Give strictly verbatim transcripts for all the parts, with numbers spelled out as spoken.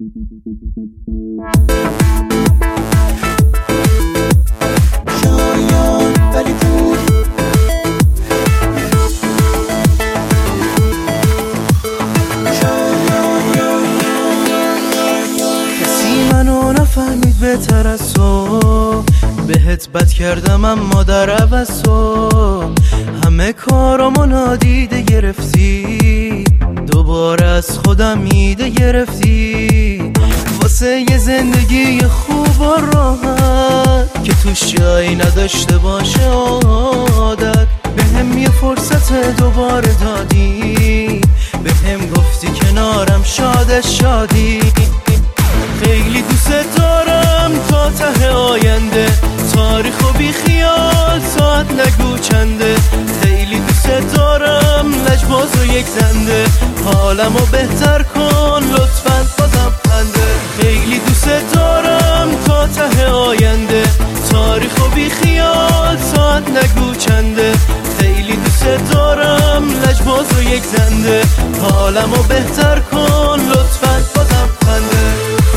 شایان ولی پور کسی منو نفهمید بهتر از تو، بهت بد کردم اما در عوض تو همه کارامو نادیده گرفتی، دوباره از خودم ایده گرفتی، واسه یه زندگی خوب و راحت که توش جایی نداشته باشه عادت. بهم یه فرصت دوباره دادی، بهم گفتی کنارم شادش شادی. خیلی دوست دارم تا ته آینده، تاریخ و بی خیال ساعت نگو چنده. خیلی دوست دارم لجباز و یک زنده، حالمو بهتر کن لطفاً بازم خنده. خیلی دوست دارم تا ته آینده، تاریخ و بی خیال ساعت نگو چنده. خیلی دوست دارم لجباز و یک زنده، حالمو بهتر کن لطفاً بازم خنده.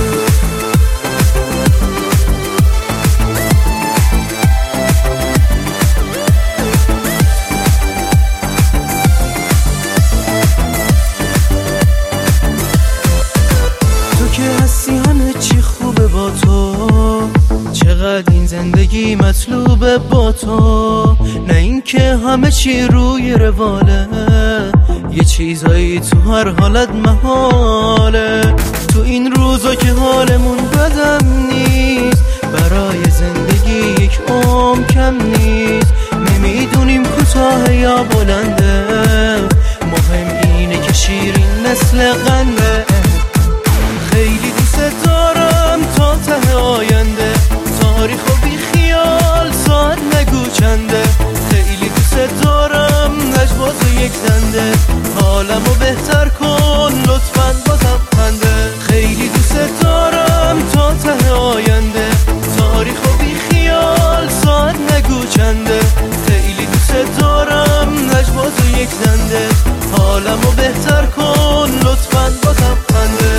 چقدر این زندگی مطلوبه با تو، نه اینکه همه چی روی رواله، یه چیزایی تو هر حالت محاله. تو این روزا که حالمون بدم نیست، برای زندگی یک عمر کم نیست. نمیدونیم کوتاه یا بلنده، مهم اینه که شیرین مثل قنده. خیلی دوست دارم تا ته آینده، تاریخ و بی خیال ساعت نگو چنده. خیلی دوست دارم لجباز و یک زنده، حالمو بهتر کن لطفاً بازم خنده. خیلی دوست دارم تا ته آینده، تاریخ و بی خیال ساعت نگو چنده. خیلی دوست دارم لجباز و یک زنده، حالمو بهتر کن لطفاً بازم خنده.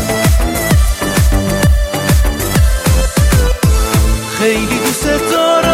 خیلی دوست دارم